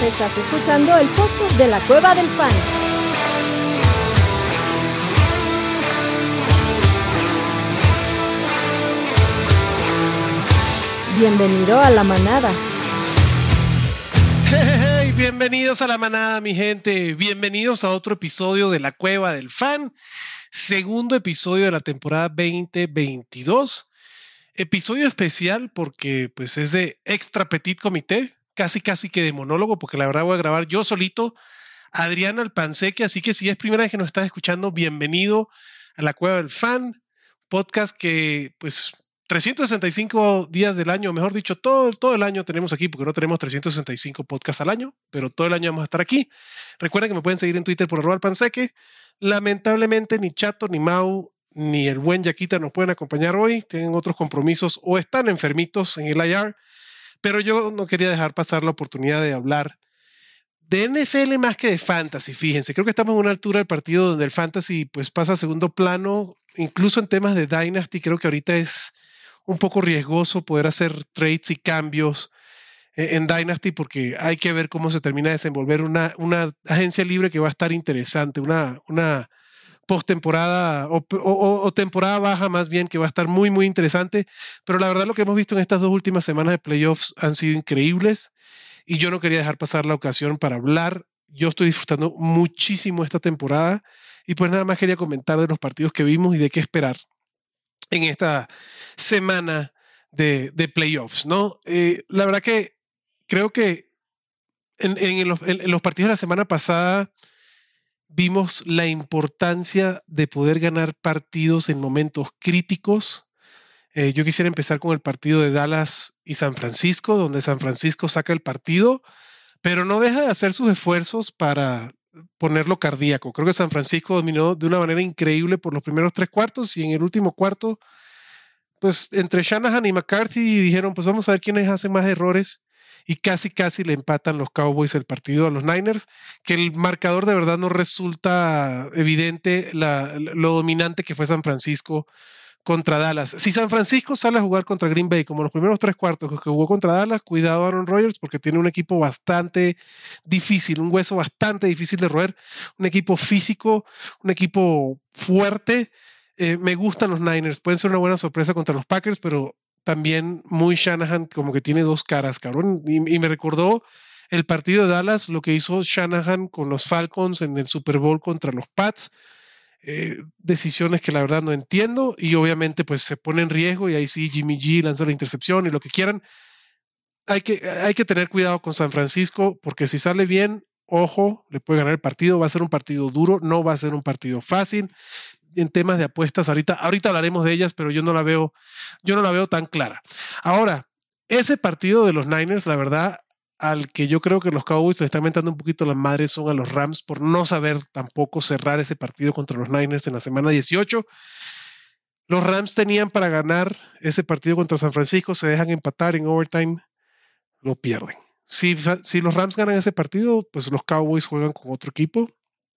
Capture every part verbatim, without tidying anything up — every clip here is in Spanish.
Estás escuchando el podcast de la Cueva del Fan. Bienvenido a la manada. Hey, hey, hey, bienvenidos a la manada, mi gente. Bienvenidos a otro episodio de la Cueva del Fan. Segundo episodio de la temporada veinte veintidós. Episodio especial porque pues es de extra petit comité. Casi casi que de monólogo, porque la verdad voy a grabar yo solito. Adrián Alpanseque, así que si es primera vez que nos estás escuchando, bienvenido a la Cueva del Fan. Podcast que pues trescientos sesenta y cinco días del año, mejor dicho, todo, todo el año tenemos aquí, porque no tenemos trescientos sesenta y cinco podcasts al año, pero todo el año vamos a estar aquí. Recuerden que me pueden seguir en Twitter por arroba alpanseque. Lamentablemente ni Chato, ni Mau, ni el buen Yaquita nos pueden acompañar hoy. Tienen otros compromisos o están enfermitos en el I R. Pero yo no quería dejar pasar la oportunidad de hablar de N F L más que de fantasy. Fíjense, creo que estamos en una altura del partido donde el fantasy pues pasa a segundo plano, incluso en temas de Dynasty. Creo que ahorita es un poco riesgoso poder hacer trades y cambios en Dynasty porque hay que ver cómo se termina de desenvolver una, una agencia libre que va a estar interesante, una, una postemporada o, o, o temporada baja más bien que va a estar muy muy interesante, pero la verdad lo que hemos visto en estas dos últimas semanas de playoffs han sido increíbles y yo no quería dejar pasar la ocasión para hablar. Yo estoy disfrutando muchísimo esta temporada y pues nada más quería comentar de los partidos que vimos y de qué esperar en esta semana de, de playoffs, ¿no? Eh, la verdad que creo que en, en, los, en los partidos de la semana pasada vimos la importancia de poder ganar partidos en momentos críticos. Eh, yo quisiera empezar con el partido de Dallas y San Francisco, donde San Francisco saca el partido, pero no deja de hacer sus esfuerzos para ponerlo cardíaco. Creo que San Francisco dominó de una manera increíble por los primeros tres cuartos y en el último cuarto, pues entre Shanahan y McCarthy dijeron, pues vamos a ver quiénes hacen más errores. Y casi, casi le empatan los Cowboys el partido a los Niners, que el marcador de verdad no resulta evidente la, lo dominante que fue San Francisco contra Dallas. Si San Francisco sale a jugar contra Green Bay como los primeros tres cuartos que jugó contra Dallas, cuidado Aaron Rodgers porque tiene un equipo bastante difícil, un hueso bastante difícil de roer, un equipo físico, un equipo fuerte. Eh, me gustan los Niners, pueden ser una buena sorpresa contra los Packers, pero también muy Shanahan, como que tiene dos caras, cabrón. Y, y me recordó el partido de Dallas, lo que hizo Shanahan con los Falcons en el Super Bowl contra los Pats. Eh, decisiones que la verdad no entiendo y obviamente pues se pone en riesgo y ahí sí Jimmy G lanza la intercepción y lo que quieran. Hay que, hay que tener cuidado con San Francisco porque si sale bien, ojo, le puede ganar el partido. Va a ser un partido duro, no va a ser un partido fácil. En temas de apuestas, ahorita, ahorita hablaremos de ellas, pero yo no la veo, yo no la veo tan clara. Ahora, ese partido de los Niners, la verdad, al que yo creo que los Cowboys le están mentando un poquito las madres son a los Rams por no saber tampoco cerrar ese partido contra los Niners en la semana dieciocho. Los Rams tenían para ganar ese partido contra San Francisco, se dejan empatar en overtime, lo pierden. Si, si los Rams ganan ese partido, pues los Cowboys juegan con otro equipo.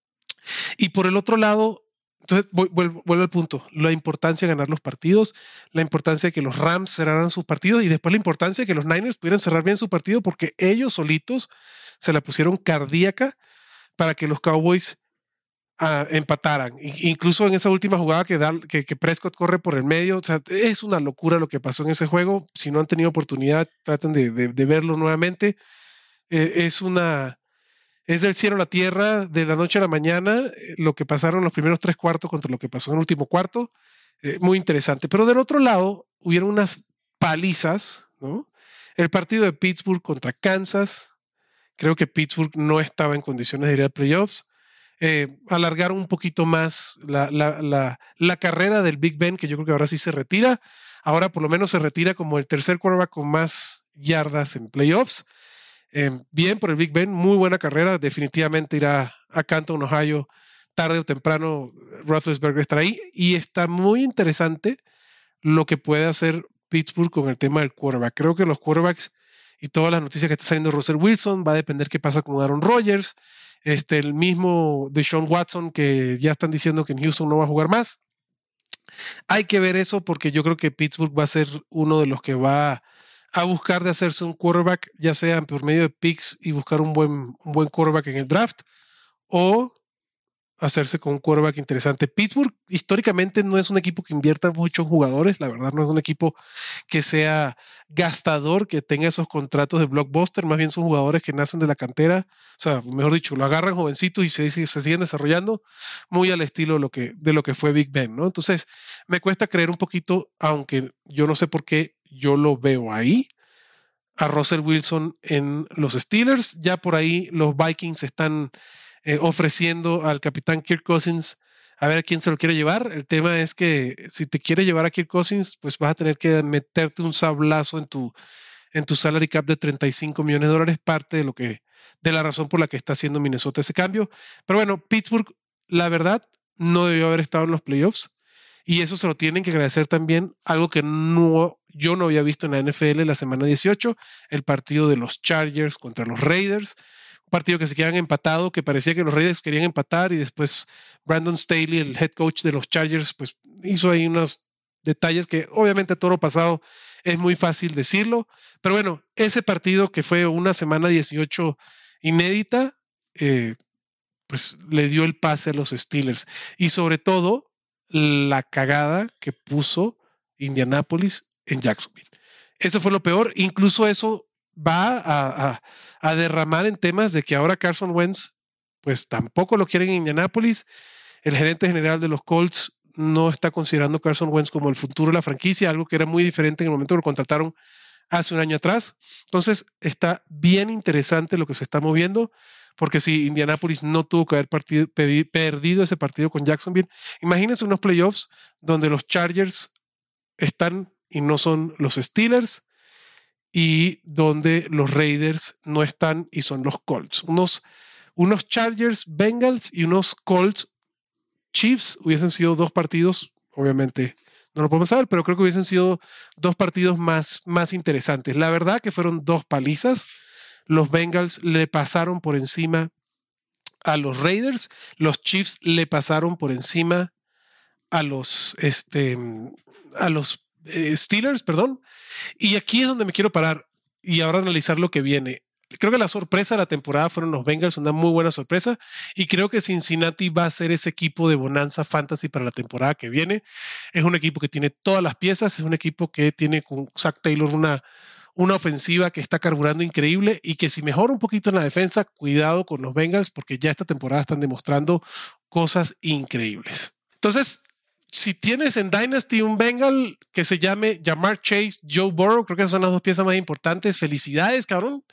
Y por el otro lado, entonces vuelvo, vuelvo al punto, la importancia de ganar los partidos, la importancia de que los Rams cerraran sus partidos y después la importancia de que los Niners pudieran cerrar bien su partido porque ellos solitos se la pusieron cardíaca para que los Cowboys uh, empataran. I- incluso en esa última jugada que, da, que, que Prescott corre por el medio, o sea, es una locura lo que pasó en ese juego. Si no han tenido oportunidad, traten de, de, de verlo nuevamente. Eh, es una... Es del cielo a la tierra, de la noche a la mañana, eh, lo que pasaron en los primeros tres cuartos contra lo que pasó en el último cuarto. Eh, muy interesante. Pero del otro lado, hubieron unas palizas, ¿no? El partido de Pittsburgh contra Kansas. Creo que Pittsburgh no estaba en condiciones de ir a playoffs. Eh, alargaron un poquito más la, la, la, la carrera del Big Ben, que yo creo que ahora sí se retira. Ahora por lo menos se retira como el tercer quarterback con más yardas en playoffs. Eh, bien por el Big Ben, muy buena carrera, definitivamente irá a Canton, Ohio, tarde o temprano Roethlisberger estará ahí y está muy interesante lo que puede hacer Pittsburgh con el tema del quarterback. Creo que los quarterbacks y todas las noticias que está saliendo de Russell Wilson, va a depender qué pasa con Aaron Rodgers, este, el mismo Deshaun Watson que ya están diciendo que en Houston no va a jugar más. Hay que ver eso porque yo creo que Pittsburgh va a ser uno de los que va a buscar de hacerse un quarterback, ya sea por medio de picks y buscar un buen, un buen quarterback en el draft, o hacerse con un quarterback interesante. Pittsburgh históricamente no es un equipo que invierta mucho en jugadores, la verdad no es un equipo que sea gastador, que tenga esos contratos de blockbuster, más bien son jugadores que nacen de la cantera, o sea, mejor dicho, lo agarran jovencitos y se, se siguen desarrollando muy al estilo de lo, que, de lo que fue Big Ben, ¿no? Entonces, me cuesta creer un poquito, aunque yo no sé por qué yo lo veo ahí, a Russell Wilson en los Steelers. Ya por ahí los Vikings están eh, ofreciendo al capitán Kirk Cousins a ver a quién se lo quiere llevar. El tema es que si te quiere llevar a Kirk Cousins, pues vas a tener que meterte un sablazo en tu, en tu salary cap de treinta y cinco millones de dólares, parte de lo que, de la razón por la que está haciendo Minnesota ese cambio. Pero bueno, Pittsburgh, la verdad, no debió haber estado en los playoffs. Y eso se lo tienen que agradecer también, algo que no, yo no había visto en la N F L la semana dieciocho, el partido de los Chargers contra los Raiders, un partido que se quedan empatado, que parecía que los Raiders querían empatar y después Brandon Staley, el head coach de los Chargers, pues hizo ahí unos detalles que obviamente a toro pasado es muy fácil decirlo, pero bueno, ese partido que fue una semana dieciocho inédita, eh, pues le dio el pase a los Steelers y sobre todo la cagada que puso Indianapolis en Jacksonville. Eso fue lo peor. Incluso eso va a, a, a derramar en temas de que ahora Carson Wentz, pues tampoco lo quieren en Indianapolis. El gerente general de los Colts no está considerando a Carson Wentz como el futuro de la franquicia, algo que era muy diferente en el momento que lo contrataron hace un año atrás. Entonces está bien interesante lo que se está moviendo, porque si Indianapolis no tuvo que haber partido, pedi, perdido ese partido con Jacksonville, imagínense unos playoffs donde los Chargers están y no son los Steelers, y donde los Raiders no están y son los Colts. Unos, unos Chargers Bengals y unos Colts Chiefs hubiesen sido dos partidos, obviamente no lo podemos saber, pero creo que hubiesen sido dos partidos más, más interesantes. La verdad que fueron dos palizas. Los Bengals le pasaron por encima a los Raiders, los Chiefs le pasaron por encima a los, este, a los eh, Steelers, perdón. Y aquí es donde me quiero parar y ahora analizar lo que viene. Creo que la sorpresa de la temporada fueron los Bengals, una muy buena sorpresa, y creo que Cincinnati va a ser ese equipo de bonanza fantasy para la temporada que viene. Es un equipo que tiene todas las piezas, es un equipo que tiene con Zach Taylor una una ofensiva que está carburando increíble y que si mejora un poquito en la defensa, cuidado con los Bengals porque ya esta temporada están demostrando cosas increíbles. Entonces, si tienes en Dynasty un Bengal que se llame Ja'Marr Chase, Joe Burrow, creo que esas son las dos piezas más importantes. Felicidades, cabrón.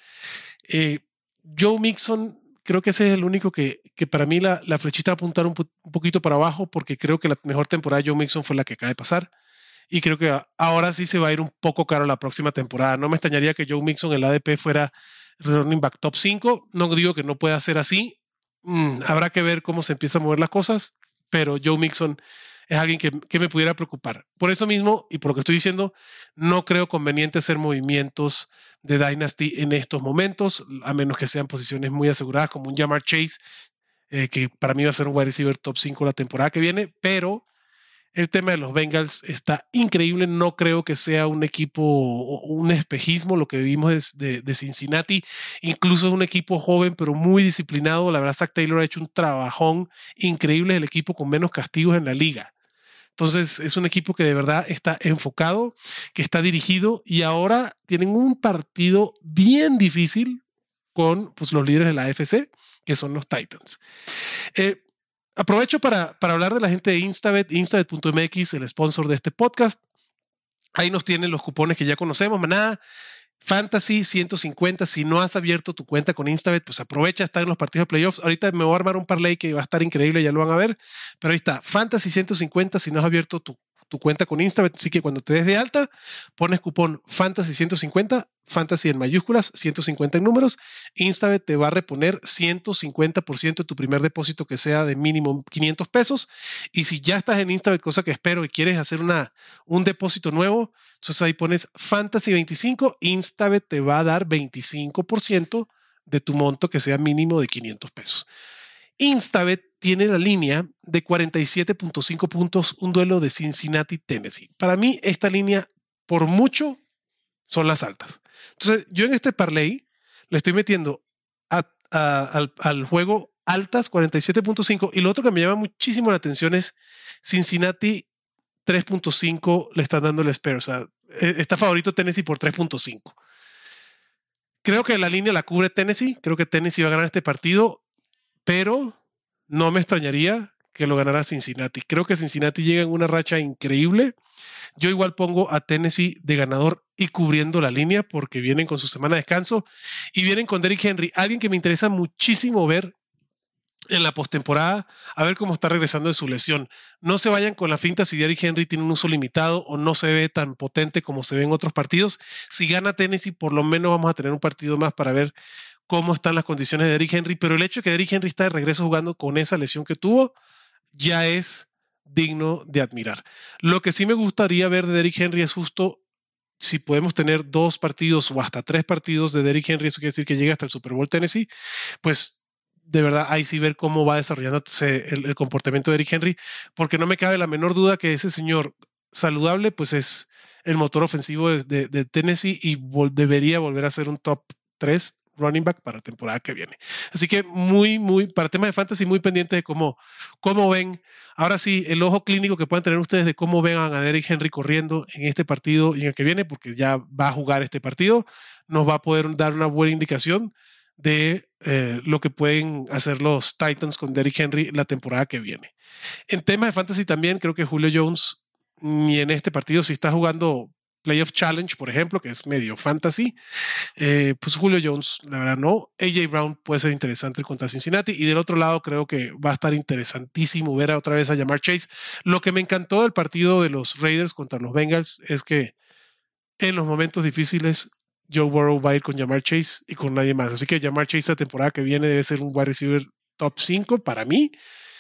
Eh, Joe Mixon, creo que ese es el único que, que para mí la, la flechita va a apuntar un, un poquito para abajo porque creo que la mejor temporada de Joe Mixon fue la que acaba de pasar. Y creo que ahora sí se va a ir un poco caro la próxima temporada. No me extrañaría que Joe Mixon, el A D P, fuera running back top cinco. No digo que no pueda ser así. Mm, habrá que ver cómo se empiezan a mover las cosas, pero Joe Mixon es alguien que, que me pudiera preocupar. Por eso mismo, y por lo que estoy diciendo, no creo conveniente hacer movimientos de Dynasty en estos momentos, a menos que sean posiciones muy aseguradas, como un Ja'Marr Chase, eh, que para mí va a ser un wide receiver top cinco la temporada que viene, pero el tema de los Bengals está increíble. No creo que sea un equipo, un espejismo lo que vimos de, de Cincinnati. Incluso es un equipo joven, pero muy disciplinado. La verdad, Zach Taylor ha hecho un trabajón increíble. Es el equipo con menos castigos en la liga. Entonces, es un equipo que de verdad está enfocado, que está dirigido y ahora tienen un partido bien difícil con pues, los líderes de la A F C, que son los Titans. Eh, Aprovecho para, para hablar de la gente de Instabet, instabet punto m x, el sponsor de este podcast. Ahí nos tienen los cupones que ya conocemos, manada. Fantasy ciento cincuenta. Si no has abierto tu cuenta con Instabet, pues aprovecha, está en los partidos de playoffs. Ahorita me voy a armar un parlay que va a estar increíble, ya lo van a ver. Pero ahí está, Fantasy ciento cincuenta. Si no has abierto tu, tu cuenta con Instabet, así que cuando te des de alta, pones cupón Fantasy ciento cincuenta, Fantasy en mayúsculas, ciento cincuenta en números. Instabet te va a reponer ciento cincuenta por ciento de tu primer depósito que sea de mínimo quinientos pesos. Y si ya estás en Instabet, cosa que espero, y quieres hacer una, un depósito nuevo, entonces ahí pones Fantasy veinticinco. Instabet te va a dar veinticinco por ciento de tu monto que sea mínimo de quinientos pesos. Instabet tiene la línea de cuarenta y siete punto cinco puntos, un duelo de Cincinnati, Tennessee. Para mí, esta línea, por mucho, son las altas. Entonces, yo en este parlay le estoy metiendo a, a, al, al juego altas cuarenta y siete punto cinco, y lo otro que me llama muchísimo la atención es Cincinnati tres punto cinco le están dando el spare. O sea, está favorito Tennessee por tres punto cinco. Creo que la línea la cubre Tennessee. Creo que Tennessee va a ganar este partido, pero no me extrañaría que lo ganara Cincinnati. Creo que Cincinnati llega en una racha increíble. Yo igual pongo a Tennessee de ganador y cubriendo la línea porque vienen con su semana de descanso y vienen con Derrick Henry, alguien que me interesa muchísimo ver en la postemporada, a ver cómo está regresando de su lesión. No se vayan con la finta si Derrick Henry tiene un uso limitado o no se ve tan potente como se ve en otros partidos. Si gana Tennessee, por lo menos vamos a tener un partido más para ver cómo están las condiciones de Derrick Henry, pero el hecho de que Derrick Henry está de regreso jugando con esa lesión que tuvo ya es digno de admirar. Lo que sí me gustaría ver de Derrick Henry es justo si podemos tener dos partidos o hasta tres partidos de Derrick Henry, eso quiere decir que llegue hasta el Super Bowl Tennessee, pues de verdad ahí sí ver cómo va desarrollándose el, el comportamiento de Derrick Henry, porque no me cabe la menor duda que ese señor saludable pues es el motor ofensivo de, de, de Tennessee y vol- debería volver a ser un top tres running back para la temporada que viene. Así que muy, muy, para temas de fantasy, muy pendiente de cómo, cómo ven. Ahora sí, el ojo clínico que puedan tener ustedes de cómo ven a Derrick Henry corriendo en este partido y en el que viene, porque ya va a jugar este partido, nos va a poder dar una buena indicación de eh, lo que pueden hacer los Titans con Derrick Henry la temporada que viene. En temas de fantasy también creo que Julio Jones ni en este partido, si está jugando Playoff Challenge, por ejemplo, que es medio fantasy, eh, pues Julio Jones, la verdad no. A J Brown puede ser interesante contra Cincinnati, y del otro lado creo que va a estar interesantísimo ver otra vez a Ja'Marr Chase. Lo que me encantó del partido de los Raiders contra los Bengals es que en los momentos difíciles Joe Burrow va a ir con Ja'Marr Chase y con nadie más. Así que Ja'Marr Chase la temporada que viene debe ser un wide receiver top cinco para mí.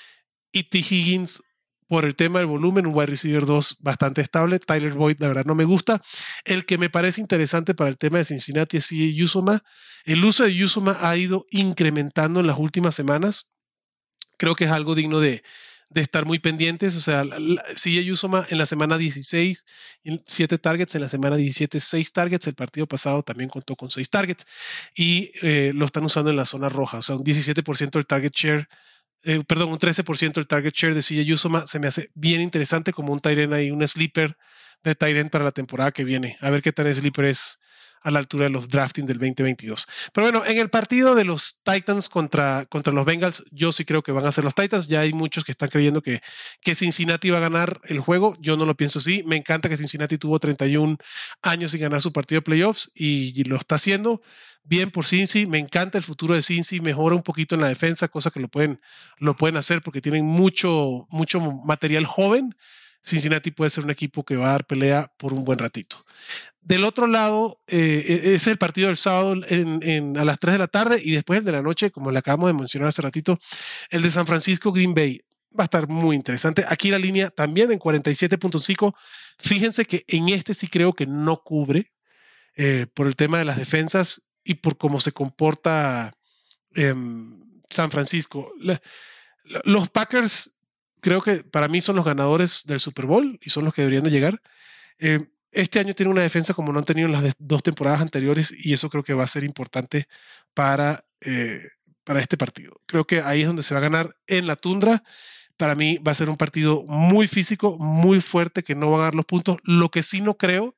Y T. Higgins, por el tema del volumen, un wide receiver dos bastante estable. Tyler Boyd, la verdad, no me gusta. El que me parece interesante para el tema de Cincinnati es C J Uzomah. El uso de Uzomah ha ido incrementando en las últimas semanas. Creo que es algo digno de, de estar muy pendientes. O sea, C J Uzomah en la semana dieciséis, siete targets, en la semana diecisiete, seis targets. El partido pasado también contó con seis targets y eh, lo están usando en la zona roja. O sea, un diecisiete por ciento del target share, eh, perdón, un trece por ciento del target share de C J Uzomah se me hace bien interesante como un tight end ahí, un sleeper de tight end para la temporada que viene. A ver qué tan sleeper es a la altura de los drafting del veinte veintidós. Pero bueno, en el partido de los Titans contra, contra los Bengals, yo sí creo que van a ser los Titans. Ya hay muchos que están creyendo que, que Cincinnati va a ganar el juego. Yo no lo pienso así. Me encanta que Cincinnati tuvo treinta y un años sin ganar su partido de playoffs y, y lo está haciendo bien por Cincy. Me encanta el futuro de Cincy. Mejora un poquito en la defensa, cosa que lo pueden, lo pueden hacer porque tienen mucho, mucho material joven. Cincinnati puede ser un equipo que va a dar pelea por un buen ratito. Del otro lado, eh, es el partido del sábado en, en, a las tres de la tarde, y después el de la noche, como le acabamos de mencionar hace ratito, el de San Francisco Green Bay. Va a estar muy interesante. Aquí la línea también en cuarenta y siete punto cinco. Fíjense que en este sí creo que no cubre eh, por el tema de las defensas y por cómo se comporta eh, San Francisco. La, la, los Packers creo que para mí son los ganadores del Super Bowl y son los que deberían de llegar. Eh, Este año tiene una defensa como no han tenido en las dos temporadas anteriores, y eso creo que va a ser importante para, eh, para este partido. Creo que ahí es donde se va a ganar en la tundra. Para mí va a ser un partido muy físico, muy fuerte, que no van a dar los puntos. Lo que sí no creo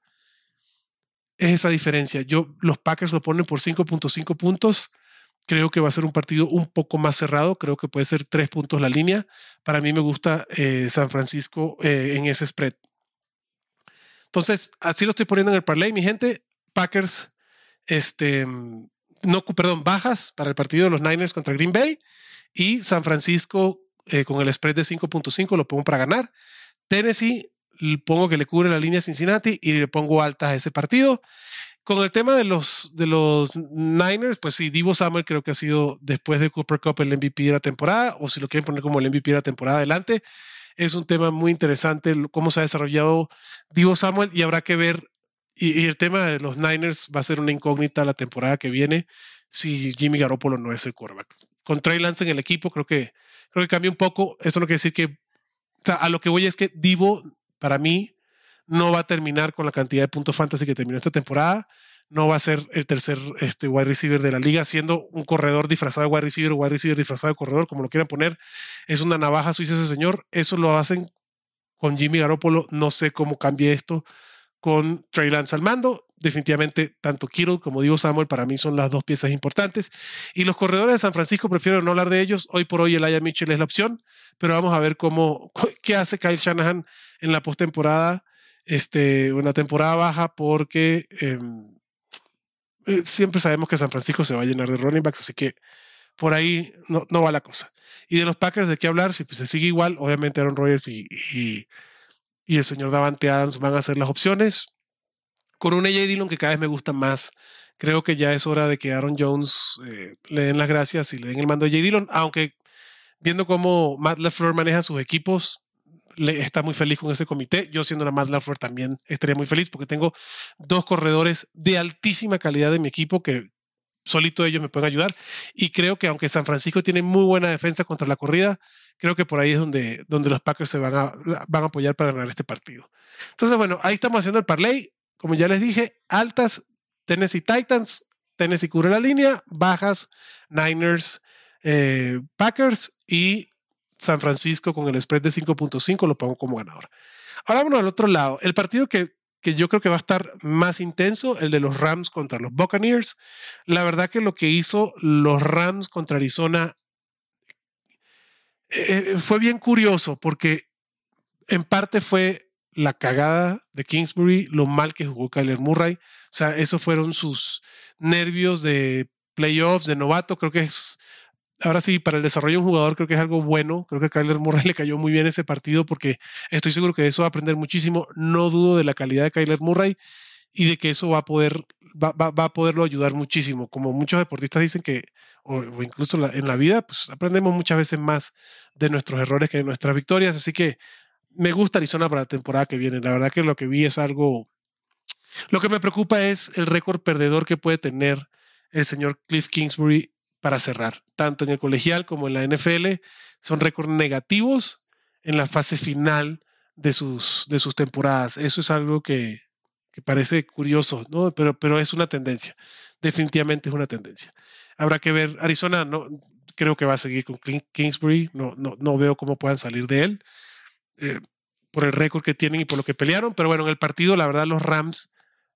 es esa diferencia. Yo, los Packers lo ponen por cinco punto cinco puntos. Creo que va a ser un partido un poco más cerrado. Creo que puede ser tres puntos la línea. Para mí me gusta eh, San Francisco eh, en ese spread. Entonces, así lo estoy poniendo en el parlay, mi gente. Packers, este, no, perdón, bajas para el partido de los Niners contra Green Bay, y San Francisco eh, con el spread de cinco punto cinco lo pongo para ganar. Tennessee, le pongo que le cubre la línea Cincinnati y le pongo altas a ese partido. Con el tema de los, de los Niners, pues sí, Deebo Samuel creo que ha sido, después de Cooper Kupp, el M V P de la temporada, o si lo quieren poner como el M V P de la temporada adelante. Es un tema muy interesante cómo se ha desarrollado Deebo Samuel, y habrá que ver, y, y el tema de los Niners va a ser una incógnita la temporada que viene si Jimmy Garoppolo no es el quarterback. Con Trey Lance en el equipo creo que, creo que cambia un poco. Esto no quiere decir que, o sea, a lo que voy es que Deebo para mí no va a terminar con la cantidad de puntos fantasy que terminó esta temporada. No va a ser el tercer este, wide receiver de la liga, siendo un corredor disfrazado de wide receiver o wide receiver disfrazado de corredor, como lo quieran poner. Es una navaja suiza ese señor. Eso lo hacen con Jimmy Garoppolo. No sé cómo cambie esto con Trey Lance al mando. Definitivamente, tanto Kittle como Divo Samuel para mí son las dos piezas importantes. Y los corredores de San Francisco, prefiero no hablar de ellos. Hoy por hoy Elijah Mitchell es la opción, pero vamos a ver cómo, qué hace Kyle Shanahan en la postemporada, este, una temporada baja, porque eh, eh, siempre sabemos que San Francisco se va a llenar de running backs, así que por ahí no, no va la cosa. Y de los Packers, ¿de qué hablar? Si pues, se sigue igual, obviamente Aaron Rodgers y, y, y el señor Davante Adams van a ser las opciones. Con un A J Dillon que cada vez me gusta más. Creo que ya es hora de que Aaron Jones eh, le den las gracias y le den el mando a A J Dillon, aunque viendo cómo Matt LaFleur maneja sus equipos, le, está muy feliz con ese comité. Yo siendo la Matt LaFleur también estaría muy feliz porque tengo dos corredores de altísima calidad de mi equipo que solito ellos me pueden ayudar, y creo que aunque San Francisco tiene muy buena defensa contra la corrida, creo que por ahí es donde, donde los Packers se van a, van a apoyar para ganar este partido. Entonces, bueno, ahí estamos haciendo el parlay. Como ya les dije, altas, Tennessee Titans, Tennessee cubre la línea, bajas, Niners, eh, Packers, y San Francisco con el spread de cinco punto cinco lo pongo como ganador. Ahora vámonos al otro lado, el partido que, que yo creo que va a estar más intenso, el de los Rams contra los Buccaneers. La verdad que lo que hizo los Rams contra Arizona eh, fue bien curioso, porque en parte fue la cagada de Kingsbury, lo mal que jugó Kyler Murray. O sea, esos fueron sus nervios de playoffs, de novato. Creo que es, ahora sí, para el desarrollo de un jugador, creo que es algo bueno. Creo que a Kyler Murray le cayó muy bien ese partido, porque estoy seguro que de eso va a aprender muchísimo. No dudo de la calidad de Kyler Murray y de que eso va a poder, va, va, va a poderlo ayudar muchísimo. Como muchos deportistas dicen que, o, o incluso la, en la vida, pues aprendemos muchas veces más de nuestros errores que de nuestras victorias. Así que me gusta Arizona para la temporada que viene. La verdad que lo que vi es algo... Lo que me preocupa es el récord perdedor que puede tener el señor Cliff Kingsbury para cerrar. Tanto en el colegial como en la N F L son récords negativos en la fase final de sus, de sus temporadas. Eso es algo que, que parece curioso, ¿no? Pero, pero es una tendencia. Definitivamente es una tendencia. Habrá que ver. Arizona no, creo que va a seguir con Kingsbury. No, no, no veo cómo puedan salir de él. Eh, por el récord que tienen y por lo que pelearon, pero bueno, en el partido la verdad los Rams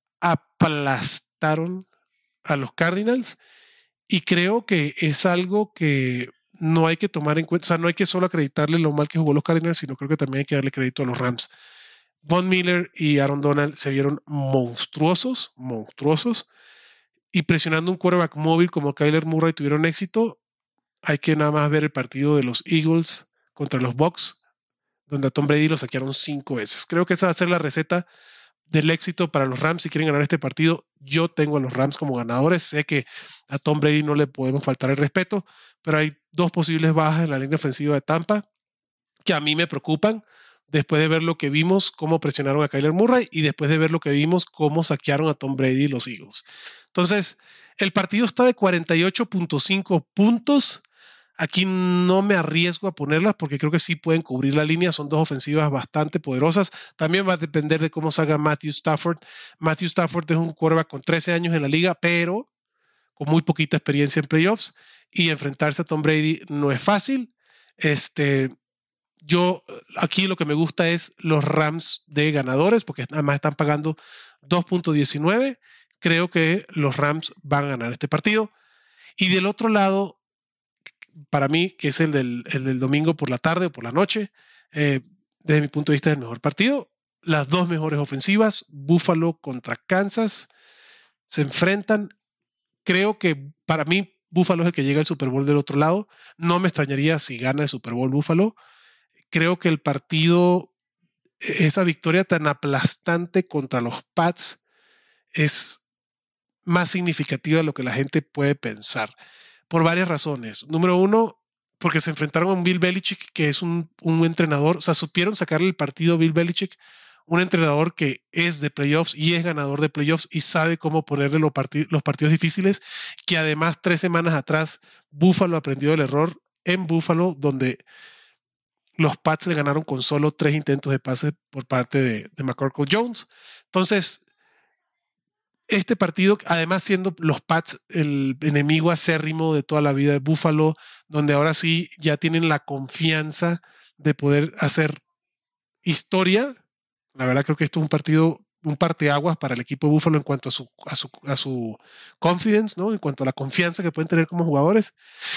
aplastaron a los Cardinals, y creo que es algo que no hay que tomar en cuenta. O sea, no hay que solo acreditarle lo mal que jugó los Cardinals, sino creo que también hay que darle crédito a los Rams. Von Miller y Aaron Donald se vieron monstruosos, monstruosos, y presionando un quarterback móvil como Kyler Murray tuvieron éxito. Hay que nada más ver el partido de los Eagles contra los Bucs, donde a Tom Brady lo saquearon cinco veces. Creo que esa va a ser la receta del éxito para los Rams si quieren ganar este partido. Yo tengo a los Rams como ganadores. Sé que a Tom Brady no le podemos faltar el respeto, pero hay dos posibles bajas en la línea ofensiva de Tampa que a mí me preocupan, después de ver lo que vimos, cómo presionaron a Kyler Murray, y después de ver lo que vimos, cómo saquearon a Tom Brady y los Eagles. Entonces, el partido está de cuarenta y ocho punto cinco puntos. Aquí no me arriesgo a ponerlas porque creo que sí pueden cubrir la línea. Son dos ofensivas bastante poderosas. También va a depender de cómo salga Matthew Stafford. Matthew Stafford es un quarterback con trece años en la liga, pero con muy poquita experiencia en playoffs, y enfrentarse a Tom Brady no es fácil. Este, yo aquí lo que me gusta es los Rams de ganadores, porque además están pagando dos punto diecinueve. Creo que los Rams van a ganar este partido. Y del otro lado, para mí, que es el del, el del domingo por la tarde o por la noche, eh, desde mi punto de vista es el mejor partido. Las dos mejores ofensivas, Buffalo contra Kansas, se enfrentan. Creo que para mí Buffalo es el que llega al Super Bowl del otro lado. No me extrañaría si gana el Super Bowl Buffalo. Creo que el partido, esa victoria tan aplastante contra los Pats, es más significativa de lo que la gente puede pensar, por varias razones. Número uno, porque se enfrentaron a un Bill Belichick que es un, un entrenador. O sea, supieron sacarle el partido a Bill Belichick, un entrenador que es de playoffs y es ganador de playoffs y sabe cómo ponerle los, partid- los partidos difíciles, que además tres semanas atrás Buffalo aprendió del error en Buffalo, donde los Pats le ganaron con solo tres intentos de pase por parte de, de McCorkle Jones. Entonces, este partido, además siendo los Pats el enemigo acérrimo de toda la vida de Buffalo, donde ahora sí ya tienen la confianza de poder hacer historia. La verdad creo que esto es un partido, un parteaguas para el equipo de Buffalo en cuanto a su, a su, a su confidence, ¿no? En cuanto a la confianza que pueden tener como jugadores.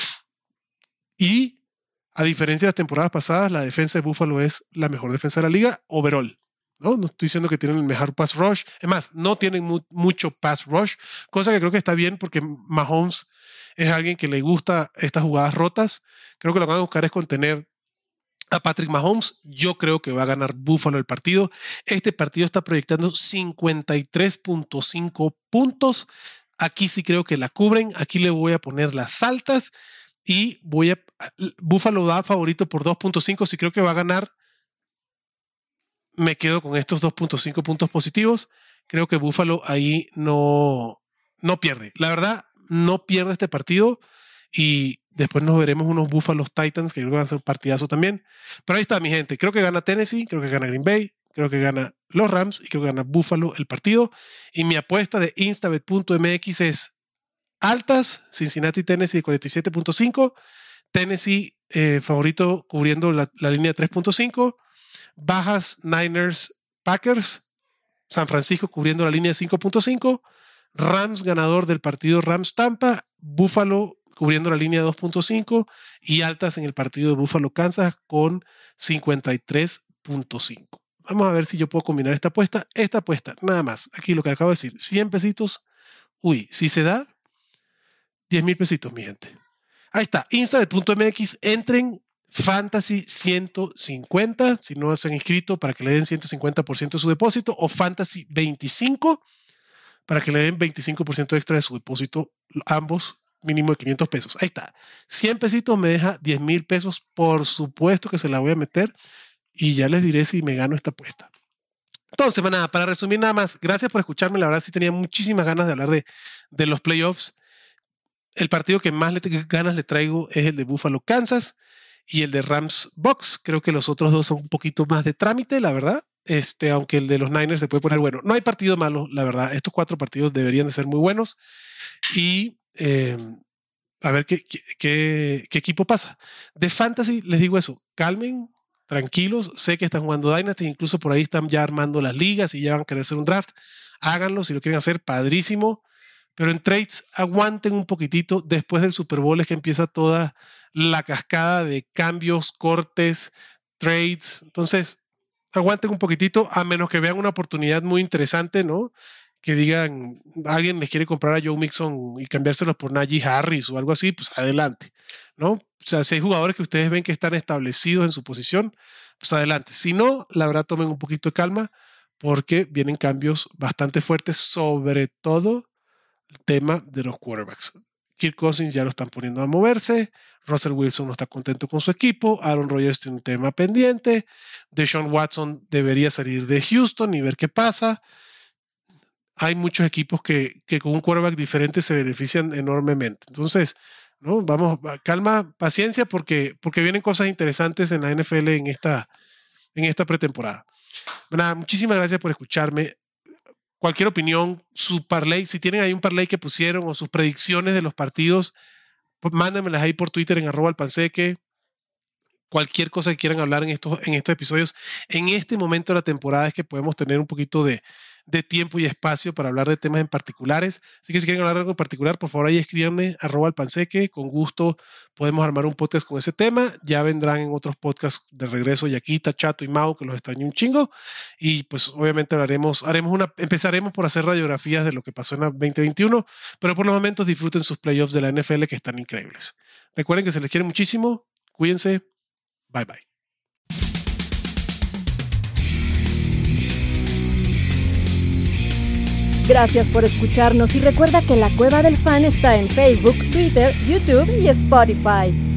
Y a diferencia de las temporadas pasadas, la defensa de Buffalo es la mejor defensa de la liga overall. No, no estoy diciendo que tienen el mejor pass rush. Es más, no tienen mu- mucho pass rush, cosa que creo que está bien porque Mahomes es alguien que le gusta estas jugadas rotas. Creo que lo que van a buscar es contener a Patrick Mahomes. Yo creo que va a ganar Buffalo el partido. Este partido está proyectando cincuenta y tres punto cinco puntos. Aquí sí creo que la cubren. Aquí le voy a poner las altas y voy a... Buffalo da favorito por dos punto cinco. Si creo que va a ganar, me quedo con estos dos punto cinco puntos positivos. Creo que Buffalo ahí no, no pierde. La verdad, no pierde este partido y después nos veremos unos Buffalo Titans que creo que van a ser un partidazo también. Pero ahí está mi gente. Creo que gana Tennessee, creo que gana Green Bay, creo que gana los Rams y creo que gana Buffalo el partido. Y mi apuesta de instabet punto m x es altas, Cincinnati Tennessee de cuarenta y siete punto cinco, Tennessee eh, favorito cubriendo la, la línea de tres punto cinco, bajas Niners Packers, San Francisco cubriendo la línea de cinco punto cinco, Rams ganador del partido Rams Tampa, Buffalo cubriendo la línea de dos punto cinco y altas en el partido de Buffalo Kansas con cincuenta y tres punto cinco. Vamos a ver si yo puedo combinar esta apuesta. Esta apuesta, nada más, aquí lo que acabo de decir, cien pesitos. Uy, si se da, diez mil pesitos, mi gente. Ahí está, instabet punto m x, entren Fantasy ciento cincuenta, si no se han inscrito, para que le den ciento cincuenta por ciento de su depósito, o Fantasy veinticinco, para que le den veinticinco por ciento extra de su depósito, ambos mínimo de quinientos pesos. Ahí está, cien pesitos me deja diez mil pesos, por supuesto que se la voy a meter y ya les diré si me gano esta apuesta. Entonces, nada, para resumir nada más, gracias por escucharme, la verdad sí tenía muchísimas ganas de hablar de, de los playoffs. El partido que más le, ganas le traigo es el de Buffalo Kansas y el de Rams Bucks. Creo que los otros dos son un poquito más de trámite, la verdad. Este, aunque el de los Niners se puede poner bueno. No hay partido malo, la verdad. Estos cuatro partidos deberían de ser muy buenos. Y eh, a ver qué, qué, qué equipo pasa. De Fantasy, les digo eso. Calmen, tranquilos. Sé que están jugando Dynasty. Incluso por ahí están ya armando las ligas y ya van a querer hacer un draft. Háganlo. Si lo quieren hacer, padrísimo. Pero en trades, aguanten un poquitito. Después del Super Bowl es que empieza toda la cascada de cambios, cortes, trades. Entonces, aguanten un poquitito, a menos que vean una oportunidad muy interesante, ¿no? Que digan, alguien les quiere comprar a Joe Mixon y cambiárselos por Najee Harris o algo así, pues adelante, ¿no? O sea, si hay jugadores que ustedes ven que están establecidos en su posición, pues adelante. Si no, la verdad, tomen un poquito de calma porque vienen cambios bastante fuertes, sobre todo el tema de los quarterbacks. Kirk Cousins ya lo están poniendo a moverse. Russell Wilson no está contento con su equipo. Aaron Rodgers tiene un tema pendiente. Deshaun Watson debería salir de Houston y ver qué pasa. Hay muchos equipos que, que con un quarterback diferente se benefician enormemente. Entonces, ¿no? Vamos, calma, paciencia, porque, porque vienen cosas interesantes en la N F L en esta, en esta pretemporada. Nada, muchísimas gracias por escucharme. Cualquier opinión, su parlay, si tienen ahí un parlay que pusieron o sus predicciones de los partidos, pues mándenmelas ahí por Twitter en arroba alpanseque. Cualquier cosa que quieran hablar en estos, en estos episodios. En este momento de la temporada es que podemos tener un poquito de, de tiempo y espacio para hablar de temas en particulares. Así que si quieren hablar de algo en particular, por favor ahí escríbanme arroba alpanseque. Con gusto podemos armar un podcast con ese tema. Ya vendrán en otros podcasts de regreso Yaquita, Chato y Mau, que los extraño un chingo. Y pues obviamente hablaremos, haremos una, empezaremos por hacer radiografías de lo que pasó en la veinte veintiuno, pero por los momentos disfruten sus playoffs de la N F L que están increíbles. Recuerden que se les quiere muchísimo. Cuídense. Bye bye. Gracias por escucharnos y recuerda que La Cueva del Fan está en Facebook, Twitter, YouTube y Spotify.